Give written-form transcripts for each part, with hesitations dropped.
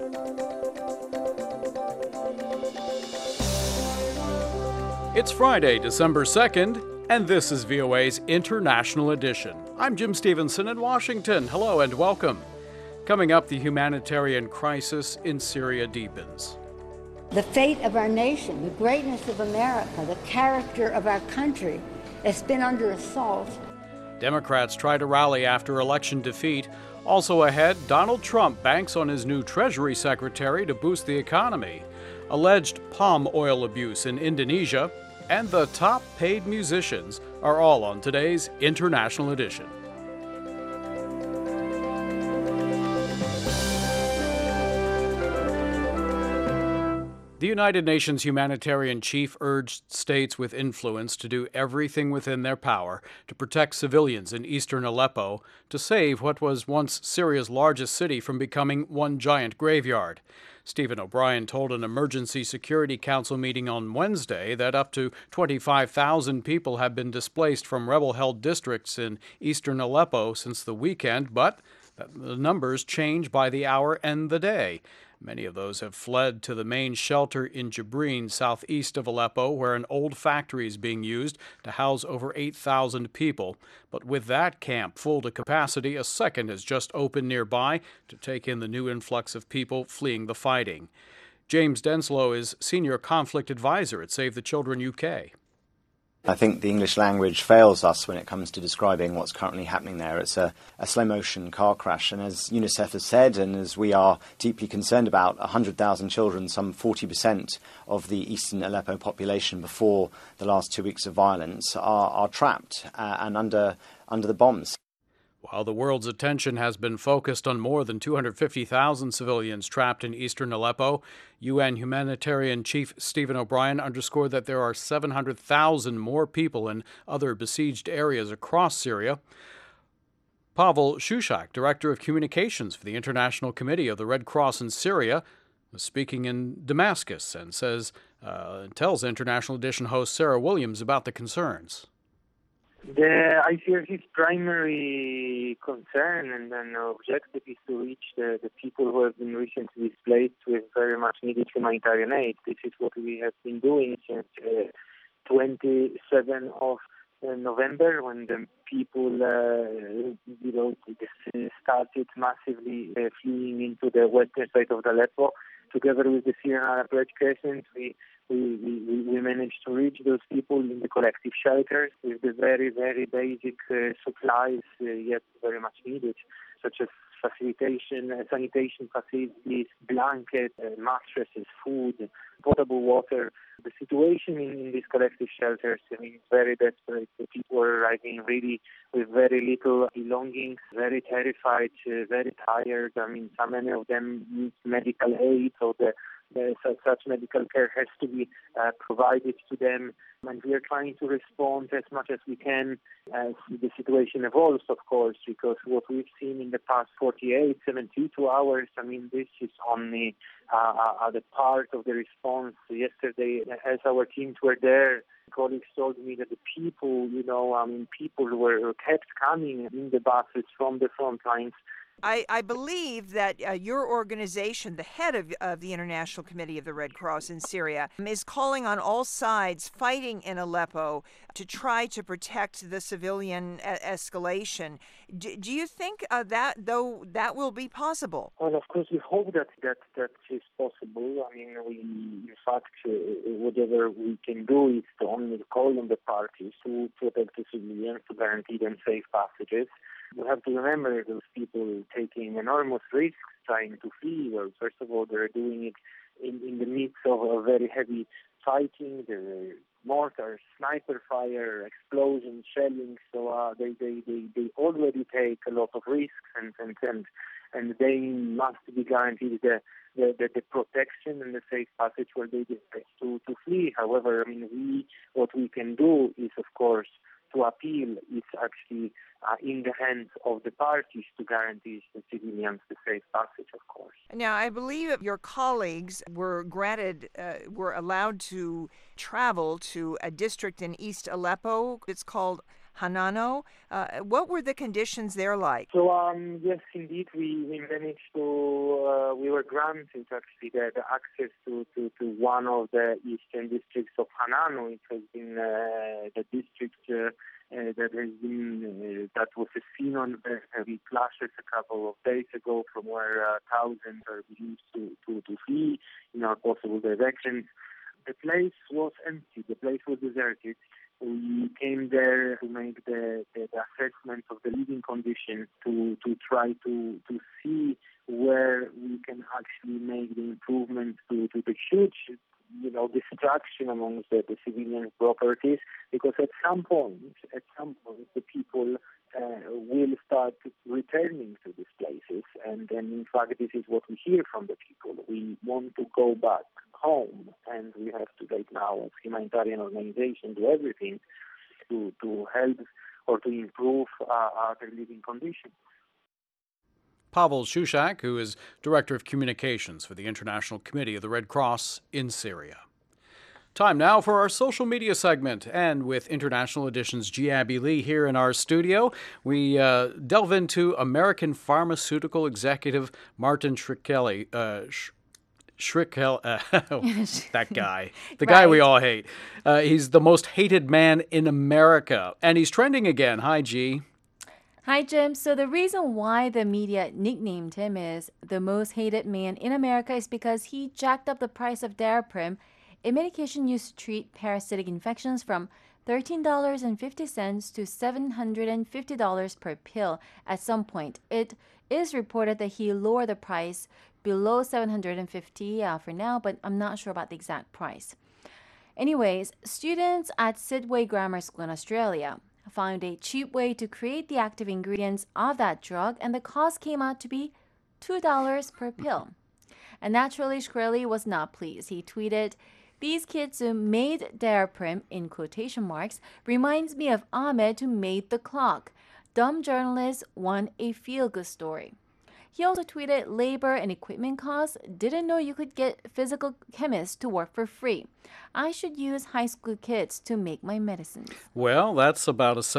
It's Friday, December 2nd, and this is VOA's International Edition. I'm Jim Stevenson in Washington. Hello and welcome. Coming up, the humanitarian crisis in Syria deepens. The fate of our nation, the greatness of America, the character of our country has been under assault. Democrats try to rally after election defeat. Also ahead, Donald Trump banks on his new Treasury Secretary to boost the economy. Alleged palm oil abuse in Indonesia, and the top paid musicians are all on today's International Edition. The United Nations humanitarian chief urged states with influence to do everything within their power to protect civilians in eastern Aleppo to save what was once Syria's largest city from becoming one giant graveyard. Stephen O'Brien told an Emergency Security Council meeting on Wednesday that up to 25,000 people have been displaced from rebel-held districts in eastern Aleppo since the weekend, but that the numbers change by the hour and the day. Many of those have fled to the main shelter in Jibrin, southeast of Aleppo, where an old factory is being used to house over 8,000 people. But with that camp full to capacity, a second has just opened nearby to take in the new influx of people fleeing the fighting. James Denslow is Senior Conflict Advisor at Save the Children UK. I think the English language fails us when it comes to describing what's currently happening there. It's a slow-motion car crash, and as UNICEF has said, and as we are deeply concerned about, 100,000 children, some 40% of the eastern Aleppo population before the last 2 weeks of violence, are trapped and under the bombs. While the world's attention has been focused on more than 250,000 civilians trapped in eastern Aleppo, UN humanitarian chief Stephen O'Brien underscored that there are 700,000 more people in other besieged areas across Syria. Pavel Shushak, director of communications for the International Committee of the Red Cross in Syria, was speaking in Damascus and tells International Edition host Sarah Williams about the concerns. The ICRC's primary concern and objective is to reach the people who have been recently displaced with very much needed humanitarian aid. This is what we have been doing since 27th of November, when the people started massively fleeing into the western side of Aleppo. Together with the Syrian Arab Red Crescent, we managed to reach those people in the collective shelters with the very, very basic supplies yet very much needed, such as sanitation facilities, blankets, mattresses, food, potable water. The situation in these collective shelters, is very desperate. The people are arriving really with very little belongings, very terrified, very tired. So many of them need medical aid, so such medical care has to be provided to them. And we are trying to respond as much as we can as the situation evolves, of course, because what we've seen in the past 48, 72 hours, this is only the part of the response. Yesterday, as our teams were there, colleagues told me that the people, people were kept coming in the buses from the front lines. I believe that your organization, the head of the International Committee of the Red Cross in Syria, is calling on all sides fighting in Aleppo to try to protect the civilian escalation. Do you think that will be possible? Well, of course, we hope that is possible. In fact, whatever we can do is to only call on the parties to protect the civilians, to guarantee them safe passages. We have to remember those people taking enormous risks trying to flee. Well, first of all, they're doing it in the midst of a very heavy fighting, the mortars, sniper fire, explosions, shelling. So they already take a lot of risks, and they must be guaranteed the protection and the safe passage where they decide to flee. However, what we can do is, of course, to appeal. It's actually in the hands of the parties to guarantee the civilians the safe passage, of course. Now, I believe your colleagues were allowed to travel to a district in East Aleppo. It's called Hanano. What were the conditions there like? So yes, indeed, we managed to, we were granted actually the access to one of the eastern districts of Hanano. It has been the district that was seen on the heavy clashes a couple of days ago, from where thousands are believed to flee in all possible directions. The place was empty. The place was deserted. We came there to make the assessment of the living conditions, to try to see where we can actually make the improvements to the huge, destruction amongst the civilian properties, because at some point the people will start returning to these places, and in fact this is what we hear from the people. We want to go back home, and we have to right now, as humanitarian organization, do everything to help or to improve their living conditions. Pavel Shushak, who is Director of Communications for the International Committee of the Red Cross in Syria. Time now for our social media segment, and with International Edition's G. Abby Lee here in our studio, we delve into American pharmaceutical executive Martin Shkreli. That guy. The guy we all hate. He's the most hated man in America, and he's trending again. Hi, G. Hi, Jim. So the reason why the media nicknamed him is the most hated man in America is because he jacked up the price of Daraprim, a medication used to treat parasitic infections, from $13.50 to $750 per pill at some point. It is reported that he lowered the price below $750 for now, but I'm not sure about the exact price. Anyways, students at Sidway Grammar School in Australia found a cheap way to create the active ingredients of that drug, and the cost came out to be $2 per pill. And naturally, Shkreli was not pleased. He tweeted, "These kids who made Daraprim, in quotation marks, reminds me of Ahmed who made the clock. Dumb journalists want a feel-good story." He also tweeted, "Labor and equipment costs. Didn't know you could get physical chemists to work for free. I should use high school kids to make my medicines." Well, that's about a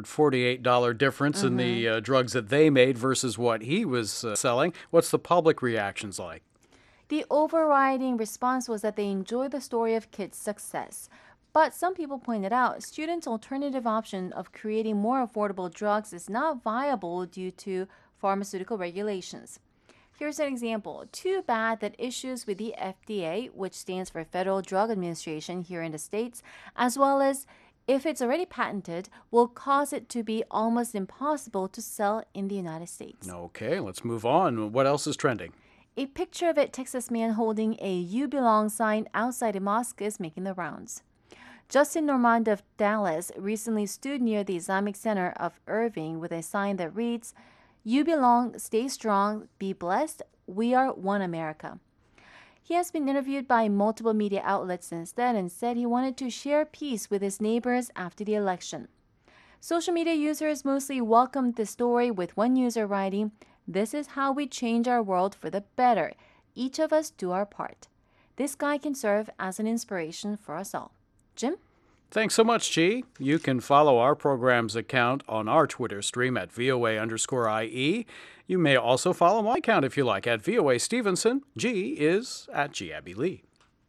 $748 difference in the drugs that they made versus what he was selling. What's the public reactions like? The overriding response was that they enjoy the story of kids' success. But some people pointed out students' alternative option of creating more affordable drugs is not viable due to pharmaceutical regulations. Here's an example. Too bad that issues with the FDA, which stands for Federal Drug Administration here in the States, as well as if it's already patented, will cause it to be almost impossible to sell in the United States. Okay, let's move on. What else is trending? A picture of a Texas man holding a "You Belong" sign outside a mosque is making the rounds. Justin Normand of Dallas recently stood near the Islamic Center of Irving with a sign that reads, "You belong, stay strong, be blessed, we are one America." He has been interviewed by multiple media outlets since then and said he wanted to share peace with his neighbors after the election. Social media users mostly welcomed the story, with one user writing, "This is how we change our world for the better. Each of us do our part." This guy can serve as an inspiration for us all. Jim? Thanks so much, G. You can follow our program's account on our Twitter stream at VOA_IE. You may also follow my account if you like at VOA Stevenson. G is at G. Abby Lee.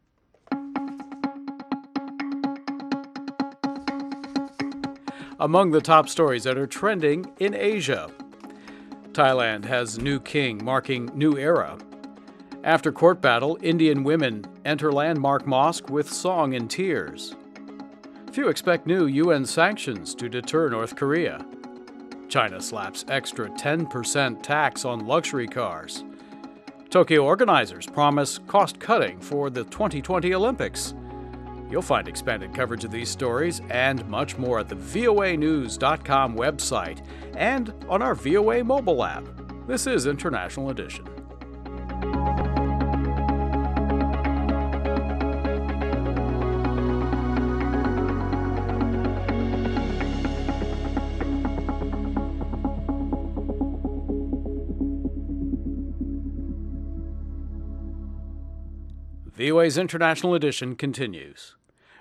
Among the top stories that are trending in Asia, Thailand has new king, marking new era. After court battle, Indian women enter landmark mosque with song and tears. Few expect new UN sanctions to deter North Korea. China slaps extra 10% tax on luxury cars. Tokyo organizers promise cost-cutting for the 2020 Olympics. You'll find expanded coverage of these stories and much more at the voanews.com website and on our VOA mobile app. This is International Edition. VOA's International Edition continues.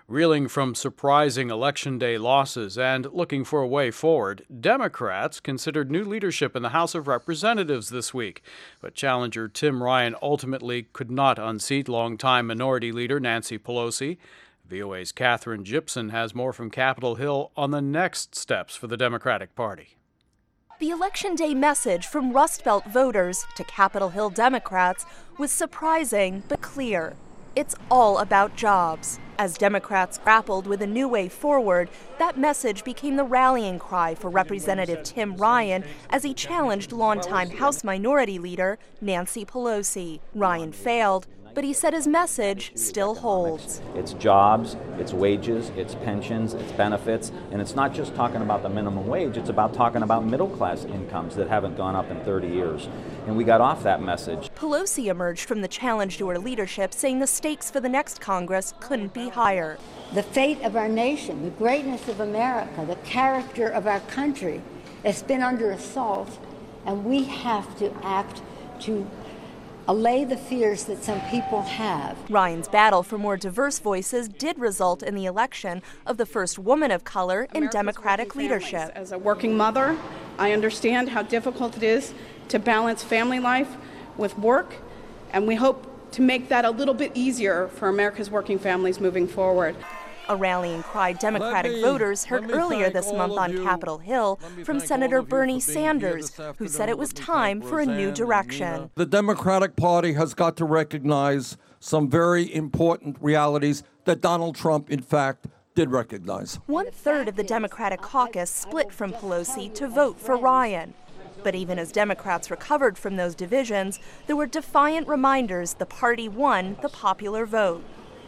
Reeling from surprising Election Day losses and looking for a way forward, Democrats considered new leadership in the House of Representatives this week. But challenger Tim Ryan ultimately could not unseat longtime Minority Leader Nancy Pelosi. VOA's Katherine Gibson has more from Capitol Hill on the next steps for the Democratic Party. The Election Day message from Rust Belt voters to Capitol Hill Democrats was surprising but clear. It's all about jobs. As Democrats grappled with a new way forward, that message became the rallying cry for Representative Tim Ryan as he challenged longtime House Minority Leader Nancy Pelosi. Ryan failed, but he said his message still holds. It's jobs, it's wages, it's pensions, it's benefits, and it's not just talking about the minimum wage, it's about talking about middle-class incomes that haven't gone up in 30 years. And we got off that message. Pelosi emerged from the challenge to her leadership, saying the stakes for the next Congress couldn't be higher. The fate of our nation, the greatness of America, the character of our country has been under assault, and we have to act to allay the fears that some people have. Ryan's battle for more diverse voices did result in the election of the first woman of color in Democratic leadership. As a working mother, I understand how difficult it is to balance family life with work, and we hope to make that a little bit easier for America's working families moving forward. A rallying cry Democratic voters heard earlier this month on Capitol Hill from Senator Bernie Sanders, who said it was time for a new direction. The Democratic Party has got to recognize some very important realities that Donald Trump, in fact, did recognize. 1/3 of the Democratic caucus split from Pelosi to vote for Ryan. But even as Democrats recovered from those divisions, there were defiant reminders the party won the popular vote.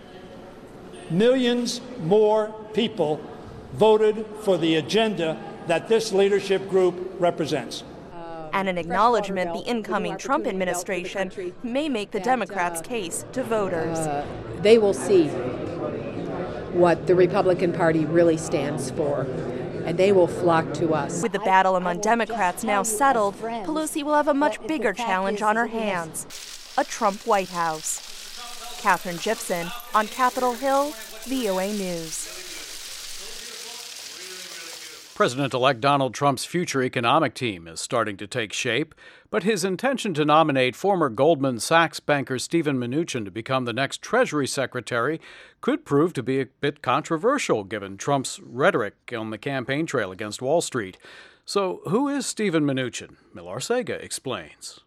Millions more people voted for the agenda that this leadership group represents. And an acknowledgement the incoming Trump administration may make the Democrats' case to voters. They will see what the Republican Party really stands for, and they will flock to us. With the battle among Democrats now settled, Pelosi will have a much bigger challenge on her hands: a Trump White House. Katherine Gibson on Capitol Hill, VOA News. President-elect Donald Trump's future economic team is starting to take shape, but his intention to nominate former Goldman Sachs banker Steven Mnuchin to become the next Treasury Secretary could prove to be a bit controversial given Trump's rhetoric on the campaign trail against Wall Street. So who is Steven Mnuchin? Millar Sega explains.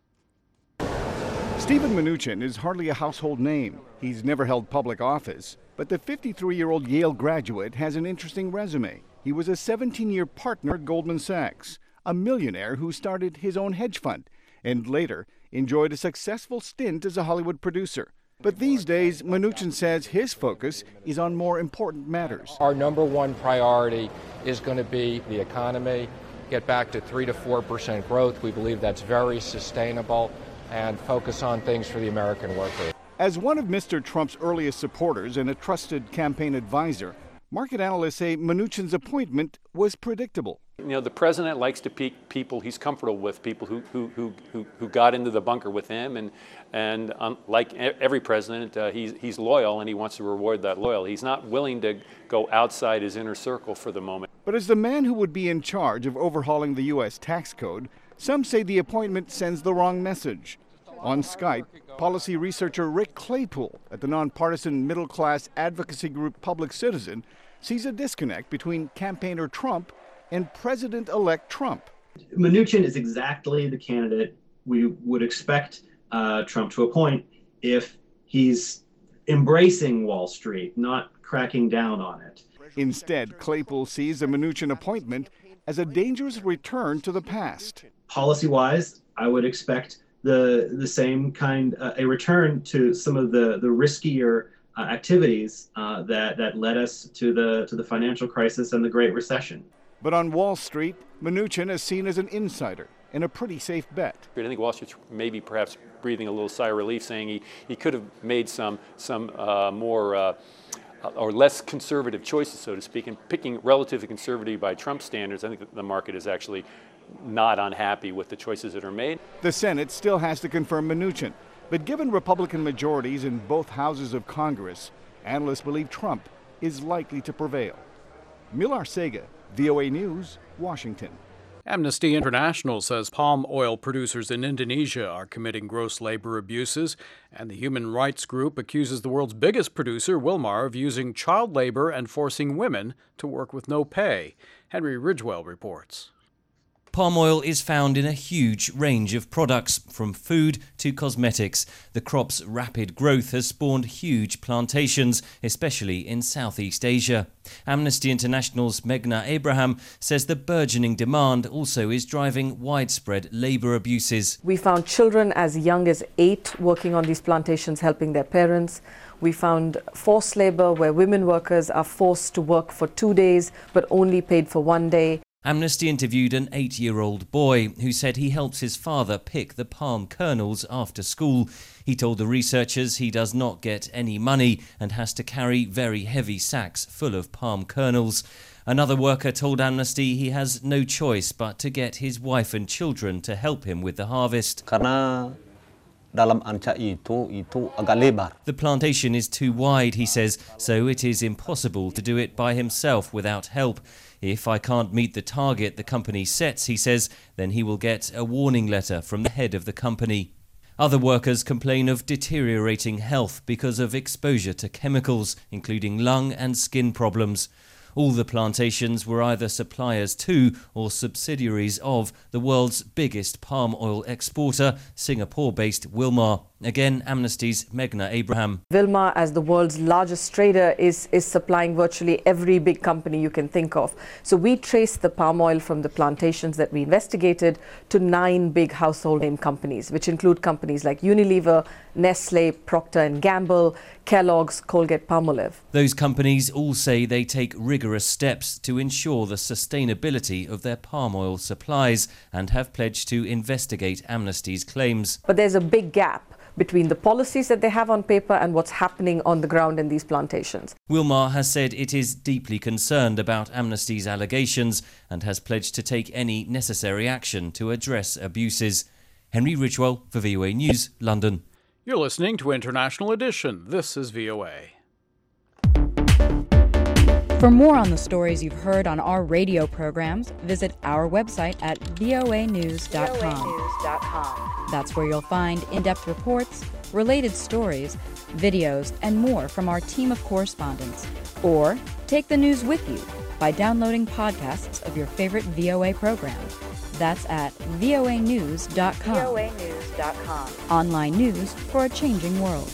Steven Mnuchin is hardly a household name. He's never held public office, but the 53-year-old Yale graduate has an interesting resume. He was a 17-year partner at Goldman Sachs, a millionaire who started his own hedge fund, and later enjoyed a successful stint as a Hollywood producer. But these days, Mnuchin says his focus is on more important matters. Our number one priority is going to be the economy, get back to 3 to 4% growth. We believe that's very sustainable, and focus on things for the American worker. As one of Mr. Trump's earliest supporters and a trusted campaign advisor, market analysts say Mnuchin's appointment was predictable. You know, the president likes to pick people he's comfortable with, people who got into the bunker with him, and like every president, he's loyal and he wants to reward that loyalty. He's not willing to go outside his inner circle for the moment. But as the man who would be in charge of overhauling the U.S. tax code, some say the appointment sends the wrong message. On Skype, policy researcher Rick Claypool at the nonpartisan middle-class advocacy group Public Citizen sees a disconnect between campaigner Trump and President-elect Trump. Mnuchin is exactly the candidate we would expect Trump to appoint if he's embracing Wall Street, not cracking down on it. Instead, Claypool sees the Mnuchin appointment as a dangerous return to the past. Policy-wise, I would expect the same kind, a return to some of the riskier activities that led us to the financial crisis and the Great Recession. But on Wall Street, Mnuchin is seen as an insider and a pretty safe bet. I think Wall Street's maybe perhaps breathing a little sigh of relief, saying he could have made some more or less conservative choices, so to speak, and picking relatively conservative by Trump standards. I think the market is actually not unhappy with the choices that are made. The Senate still has to confirm Mnuchin, but given Republican majorities in both houses of Congress, analysts believe Trump is likely to prevail. Milar Sega, VOA News, Washington. Amnesty International says palm oil producers in Indonesia are committing gross labor abuses, and the human rights group accuses the world's biggest producer, Wilmar, of using child labor and forcing women to work with no pay. Henry Ridgewell reports. Palm oil is found in a huge range of products, from food to cosmetics. The crop's rapid growth has spawned huge plantations, especially in Southeast Asia. Amnesty International's Meghna Abraham says the burgeoning demand also is driving widespread labour abuses. We found children as young as 8 working on these plantations, helping their parents. We found forced labour where women workers are forced to work for 2 days but only paid for 1 day. Amnesty interviewed an 8-year-old boy who said he helps his father pick the palm kernels after school. He told the researchers he does not get any money and has to carry very heavy sacks full of palm kernels. Another worker told Amnesty he has no choice but to get his wife and children to help him with the harvest. The plantation is too wide, he says, so it is impossible to do it by himself without help. If I can't meet the target the company sets, he says, then he will get a warning letter from the head of the company. Other workers complain of deteriorating health because of exposure to chemicals, including lung and skin problems. All the plantations were either suppliers to or subsidiaries of the world's biggest palm oil exporter, Singapore-based Wilmar. Again, Amnesty's Meghna Abraham. Wilmar, as the world's largest trader, is supplying virtually every big company you can think of. So we traced the palm oil from the plantations that we investigated to 9 big household name companies, which include companies like Unilever, Nestle, Procter & Gamble, Kellogg's, Colgate-Palmolive. Those companies all say they take rigorous steps to ensure the sustainability of their palm oil supplies and have pledged to investigate Amnesty's claims. But there's a big gap between the policies that they have on paper and what's happening on the ground in these plantations. Wilmar has said it is deeply concerned about Amnesty's allegations and has pledged to take any necessary action to address abuses. Henry Ridgewell for VOA News, London. You're listening to International Edition. This is VOA. For more on the stories you've heard on our radio programs, visit our website at voanews.com. That's where you'll find in-depth reports, related stories, videos, and more from our team of correspondents. Or take the news with you by downloading podcasts of your favorite VOA programs. That's at voanews.com. Online news for a changing world.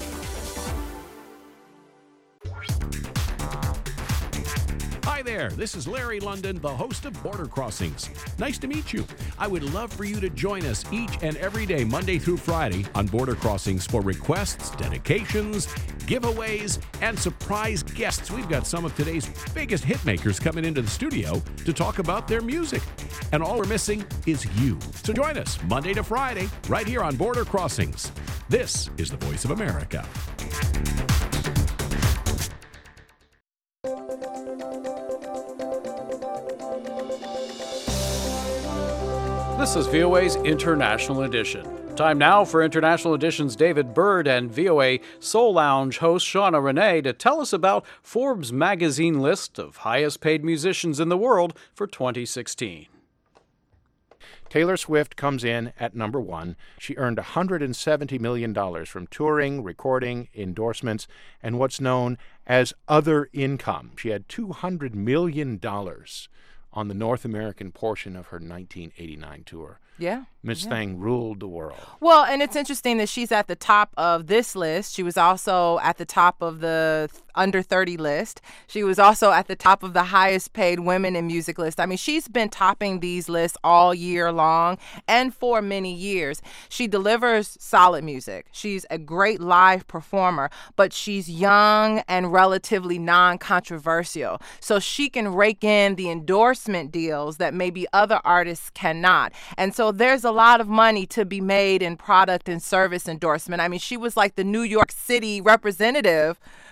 Hi there, this is Larry London, the host of Border Crossings. Nice to meet you. I would love for you to join us each and every day, Monday through Friday, on Border Crossings for requests, dedications, giveaways, and surprise guests. We've got some of today's biggest hitmakers coming into the studio to talk about their music. And all we're missing is you. So join us Monday to Friday, right here on Border Crossings. This is the Voice of America. This is VOA's International Edition. Time now for International Edition's David Byrd and VOA Soul Lounge host Shauna Renee to tell us about Forbes magazine list of highest paid musicians in the world for 2016. Taylor Swift comes in at number 1. She earned $170 million from touring, recording, endorsements, and what's known as other income. She had $200 million on the North American portion of her 1989 tour. Yeah. Miss Thing ruled the world. Well, and it's interesting that she's at the top of this list. She was also at the top of the under 30 list. She was also at the top of the highest paid women in music list. I mean, she's been topping these lists all year long and for many years. She delivers solid music. She's a great live performer, but she's young and relatively non-controversial. So she can rake in the endorsement deals that maybe other artists cannot. And so there's a lot of money to be made in product and service endorsement. I mean, she was like the New York City representative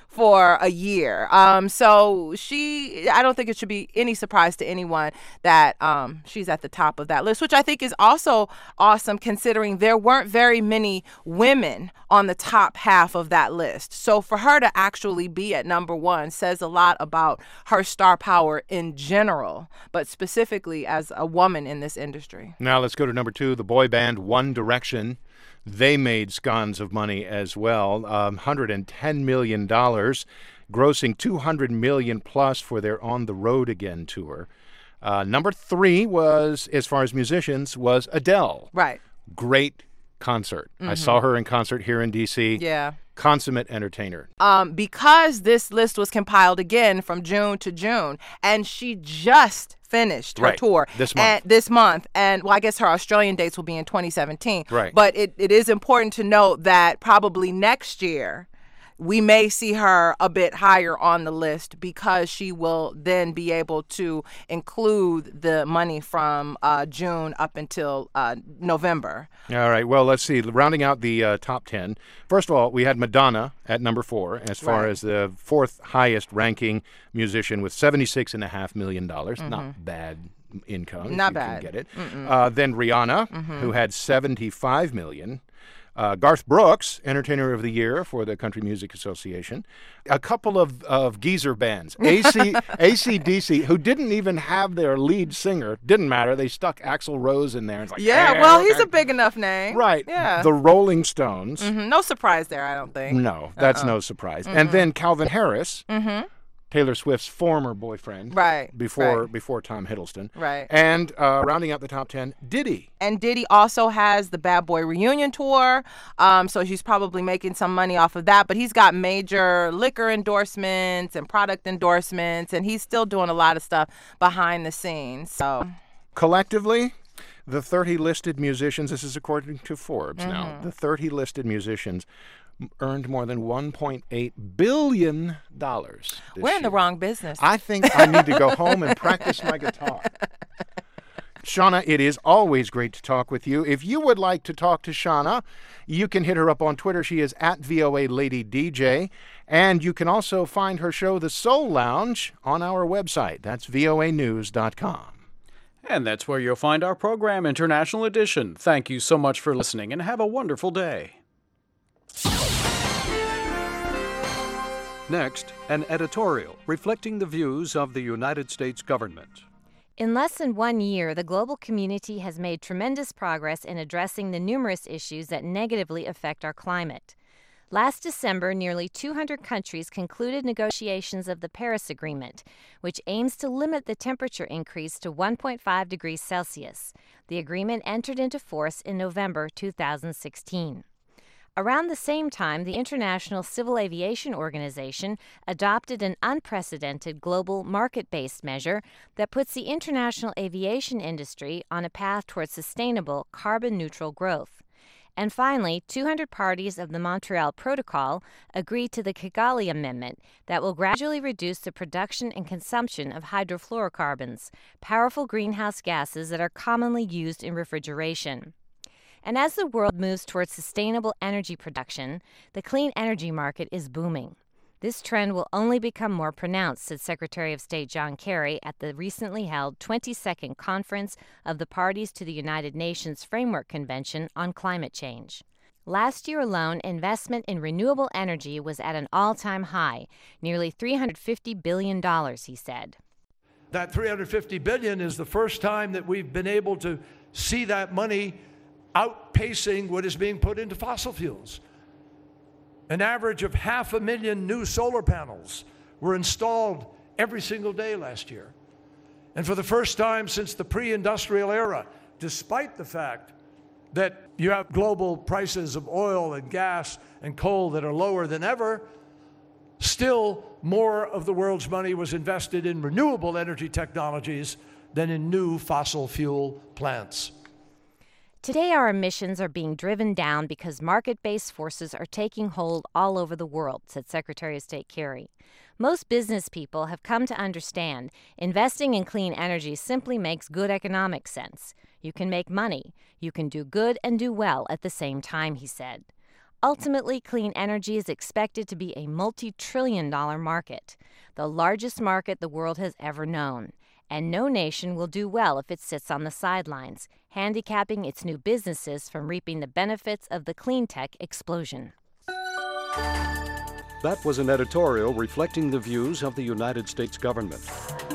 for a year. So I don't think it should be any surprise to anyone that she's at the top of that list, which I think is also awesome considering there weren't very many women on the top half of that list. So for her to actually be at number one says a lot about her star power in general, but specifically as a woman in this industry. Now let's go to number 2, the boy band One Direction. They made scones of money as well, $110 million, grossing $200 million plus for their On the Road Again tour. Number 3 was, as far as musicians, was Adele. Right. Great concert. I saw her in concert here in D.C. Yeah. Consummate entertainer. Because this list was compiled again from June to June, and she just finished her tour this month. And well, I guess her Australian dates will be in 2017. Right. But it is important to note that probably next year we may see her a bit higher on the list because she will then be able to include the money from June up until November. All right. Well, let's see. Rounding out the top 10. First of all, we had Madonna at number 4 as far as the 4th highest ranking musician with $76.5 million. Not bad income. Not if bad. You can get it. Then Rihanna, who had $75 million. Garth Brooks, Entertainer of the Year for the Country Music Association. A couple of geezer bands, AC/DC, who didn't even have their lead singer. Didn't matter. They stuck Axl Rose in there. It's like, well, he's a big enough name. Right. Yeah. The Rolling Stones. No surprise there, I don't think. No, that's no surprise. And then Calvin Harris. Taylor Swift's former boyfriend. Before Tom Hiddleston. Right. And rounding out the top 10, Diddy. And Diddy also has the Bad Boy Reunion Tour, so he's probably making some money off of that. But he's got major liquor endorsements and product endorsements, and he's still doing a lot of stuff behind the scenes. So collectively, the 30 listed musicians, this is according to Forbes now, the 30 listed musicians earned more than $1.8 billion this We're in the wrong business. I think I need to go home and practice my guitar. Shauna, it is always great to talk with you. If you would like to talk to Shauna, you can hit her up on Twitter. She is at VOA Lady DJ. And you can also find her show, The Soul Lounge, on our website. That's voanews.com. And that's where you'll find our program, International Edition. Thank you so much for listening, and have a wonderful day. Next, an editorial reflecting the views of the United States government. In less than 1 year, the global community has made tremendous progress in addressing the numerous issues that negatively affect our climate. Last December, nearly 200 countries concluded negotiations of the Paris Agreement, which aims to limit the temperature increase to 1.5 degrees Celsius. The agreement entered into force in November 2016. Around the same time, the International Civil Aviation Organization adopted an unprecedented global market-based measure that puts the international aviation industry on a path towards sustainable, carbon-neutral growth. And finally, 200 parties of the Montreal Protocol agreed to the Kigali Amendment that will gradually reduce the production and consumption of hydrofluorocarbons, powerful greenhouse gases that are commonly used in refrigeration. And as the world moves towards sustainable energy production, the clean energy market is booming. This trend will only become more pronounced, said Secretary of State John Kerry at the recently held 22nd Conference of the Parties to the United Nations Framework Convention on Climate Change. Last year alone, investment in renewable energy was at an all-time high, nearly $350 billion, he said. That $350 billion is the first time that we've been able to see that money outpacing what is being put into fossil fuels. An average of 500,000 new solar panels were installed every single day last year. And for the first time since the pre-industrial era, despite the fact that you have global prices of oil and gas and coal that are lower than ever, still more of the world's money was invested in renewable energy technologies than in new fossil fuel plants. Today, our emissions are being driven down because market-based forces are taking hold all over the world, said Secretary of State Kerry. Most business people have come to understand investing in clean energy simply makes good economic sense. You can make money. You can do good and do well at the same time, he said. Ultimately, clean energy is expected to be a multi-trillion-dollar market, the largest market the world has ever known. And no nation will do well if it sits on the sidelines, handicapping its new businesses from reaping the benefits of the clean tech explosion. That was an editorial reflecting the views of the United States government.